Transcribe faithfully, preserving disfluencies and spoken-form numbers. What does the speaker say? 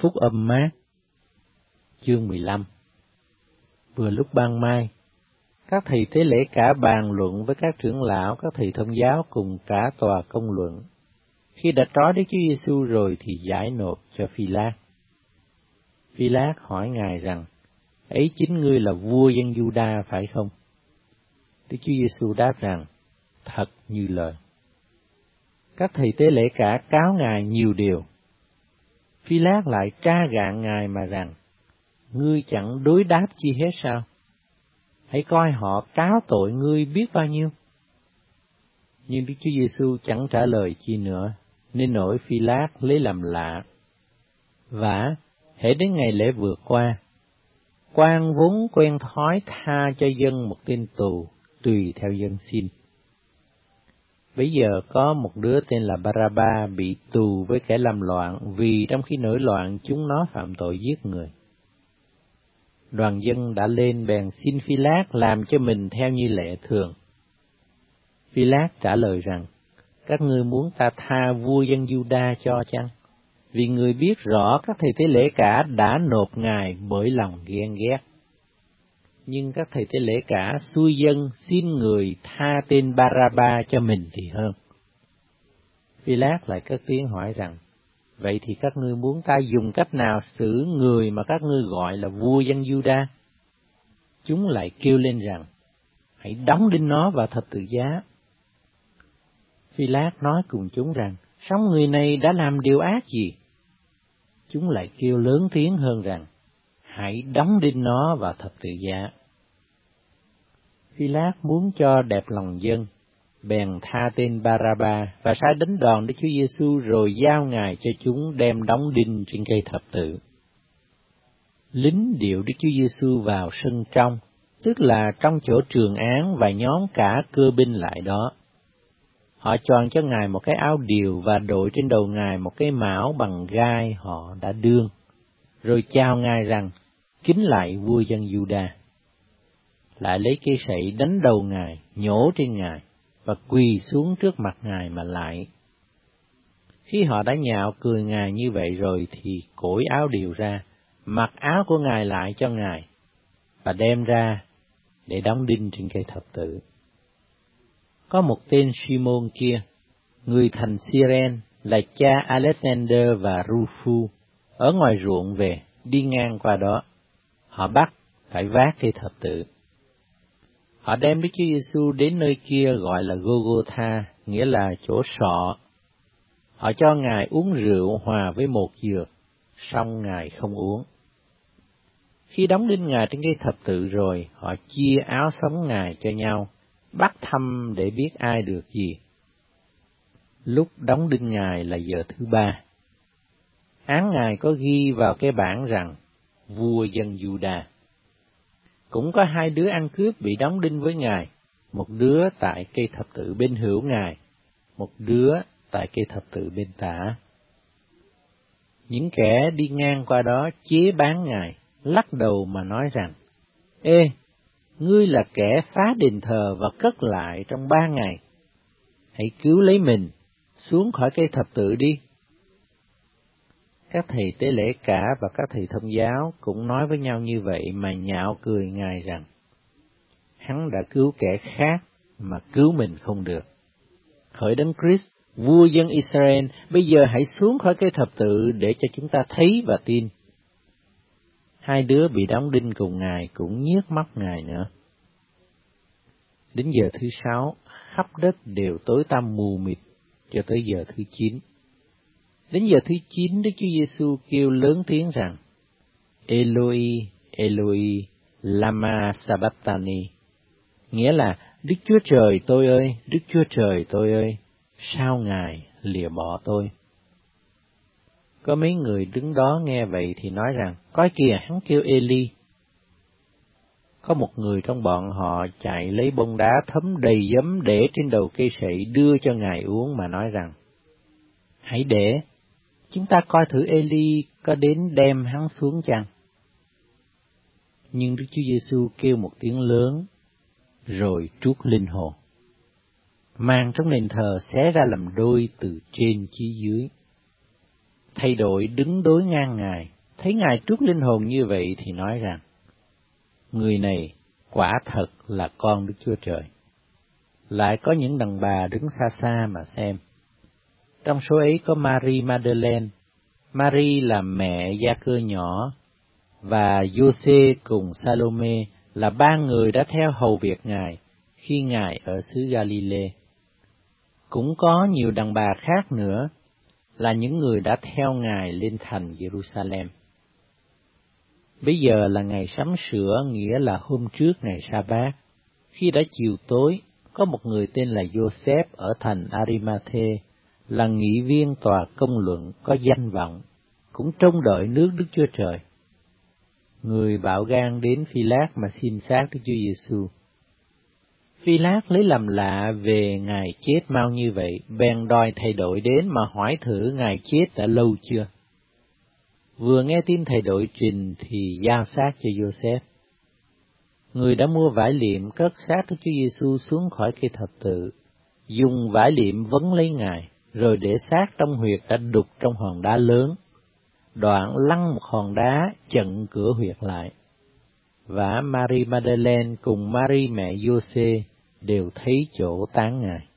Phúc âm Mát, chương mười lăm. Vừa lúc ban mai, các thầy tế lễ cả bàn luận với các trưởng lão, các thầy thông giáo cùng cả tòa công luận. Khi đã trói Đức Chúa Giêsu rồi thì giải nộp cho Phi-lát. Phi-lát hỏi Ngài rằng, ấy chính ngươi là vua dân Giu-đa phải không? Đức Chúa Giêsu đáp rằng, thật như lời. Các thầy tế lễ cả cáo Ngài nhiều điều. Phi-lát lại tra gạn Ngài mà rằng, ngươi chẳng đối đáp chi hết sao? Hãy coi họ cáo tội ngươi biết bao nhiêu. Nhưng Đức Chúa Giêsu chẳng trả lời chi nữa, nên nỗi Phi-lát lấy làm lạ. Vả, hễ đến ngày lễ vừa qua, quan vốn quen thói tha cho dân một tên tù, tùy theo dân xin. Bây giờ có một đứa tên là Ba-ra-ba bị tù với kẻ làm loạn, vì trong khi nổi loạn chúng nó phạm tội giết người. Đoàn dân đã lên bèn xin Phi-lát làm cho mình theo như lệ thường. Phi-lát trả lời rằng, các ngươi muốn ta tha vua dân Giu-đa cho chăng? Vì người biết rõ các thầy tế lễ cả đã nộp Ngài bởi lòng ghen ghét. Nhưng các thầy tế lễ cả xui dân xin người tha tên Ba-ra-ba cho mình thì hơn. Phi-lát lại cất tiếng hỏi rằng, vậy thì các ngươi muốn ta dùng cách nào xử người mà các ngươi gọi là vua dân Giu-đa? Chúng lại kêu lên rằng, hãy đóng đinh nó vào thập tự giá. Phi-lát nói cùng chúng rằng, sống người này đã làm điều ác gì? Chúng lại kêu lớn tiếng hơn rằng, hãy đóng đinh nó vào thập tự giá. Phi-lát muốn cho đẹp lòng dân, bèn tha tên Ba-ra-ba và sai đánh đòn Đức Chúa Giêsu rồi giao Ngài cho chúng đem đóng đinh trên cây thập tự. Lính điệu Đức Chúa Giêsu vào sân trong, tức là trong chỗ trường án, và nhóm cả cơ binh lại đó. Họ choàng cho Ngài một cái áo điều và đội trên đầu Ngài một cái mão bằng gai họ đã đương, rồi chào Ngài rằng, kính lạy vua dân Giu-đa. Lại lấy cây sậy đánh đầu Ngài, nhổ trên Ngài, và quỳ xuống trước mặt Ngài mà lạy. Khi họ đã nhạo cười Ngài như vậy rồi thì cởi áo điều ra, mặc áo của Ngài lại cho Ngài, và đem ra để đóng đinh trên cây thập tự. Có một tên Simon kia, người thành Cyrene, là cha Alexander và Rufus, ở ngoài ruộng về, đi ngang qua đó. Họ bắt phải vác cây thập tự. Họ đem Đức Chúa Giêsu đến nơi kia gọi là Gô-gô-tha, nghĩa là chỗ sọ. Họ cho Ngài uống rượu hòa với một dược, song Ngài không uống. Khi đóng đinh Ngài trên cây thập tự rồi, họ chia áo sống Ngài cho nhau, bắt thăm để biết ai được gì. Lúc đóng đinh Ngài là giờ thứ ba. Án Ngài có ghi vào cái bảng rằng, vua dân Giu-đa. Cũng có hai đứa ăn cướp bị đóng đinh với Ngài, một đứa tại cây thập tự bên hữu Ngài, một đứa tại cây thập tự bên tả. Những kẻ đi ngang qua đó chế bán Ngài, lắc đầu mà nói rằng, ê, ngươi là kẻ phá đền thờ và cất lại trong ba ngày. Hãy cứu lấy mình, xuống khỏi cây thập tự đi. Các thầy tế lễ cả và các thầy thông giáo cũng nói với nhau như vậy mà nhạo cười Ngài rằng, hắn đã cứu kẻ khác mà cứu mình không được. Hỡi Đấng Christ, vua dân Israel, bây giờ hãy xuống khỏi cây thập tự để cho chúng ta thấy và tin. Hai đứa bị đóng đinh cùng Ngài cũng nhiếc mắt Ngài nữa. Đến giờ thứ sáu, khắp đất đều tối tăm mù mịt cho tới giờ thứ chín. Đến giờ thứ chín, Đức Chúa Giêsu kêu lớn tiếng rằng, Eloi, Eloi, lama sabachthani, nghĩa là, Đức Chúa Trời tôi ơi, Đức Chúa Trời tôi ơi, sao Ngài lìa bỏ tôi? Có mấy người đứng đó nghe vậy thì nói rằng, coi kìa, hắn kêu Eli. Có một người trong bọn họ chạy lấy bông đá thấm đầy giấm để trên đầu cây sậy đưa cho Ngài uống mà nói rằng, hãy để, chúng ta coi thử Eli có đến đem hắn xuống chăng? Nhưng Đức Chúa Giêsu kêu một tiếng lớn, rồi trút linh hồn. Màn trong đền thờ xé ra làm đôi từ trên chí dưới. Thầy đội đứng đối ngang Ngài, thấy Ngài trút linh hồn như vậy thì nói rằng, người này quả thật là con Đức Chúa Trời. Lại có những đàn bà đứng xa xa mà xem. Trong số ấy có Marie Madeleine, Marie là mẹ Gia Cơ nhỏ, và Giô-xê cùng Salome là ba người đã theo hầu việc Ngài khi Ngài ở xứ Ga-li-lê. Cũng có nhiều đàn bà khác nữa là những người đã theo Ngài lên thành Jerusalem. Bây giờ là ngày sắm sửa, nghĩa là hôm trước ngày Sa-bát. Khi đã chiều tối, có một người tên là Giô-xép ở thành Ari-ma-thê, là nghị viên tòa công luận có danh vọng, cũng trông đợi nước Đức Chúa Trời. Người bạo gan đến Phi-lát mà xin xác Đức Chúa Giêsu. Phi-lát lấy làm lạ về Ngài chết mau như vậy, bèn đòi thầy đội đến mà hỏi thử Ngài chết đã lâu chưa. Vừa nghe tin thầy đội trình thì giao xác cho Giô-xép. Người đã mua vải liệm cất xác Đức Chúa Giêsu xuống khỏi cây thập tự, dùng vải liệm vấn lấy Ngài, rồi để xác trong huyệt đã đục trong hòn đá lớn, đoạn lăn một hòn đá chặn cửa huyệt lại. Và Marie Madeleine cùng Marie mẹ Giô-xê đều thấy chỗ táng Ngài.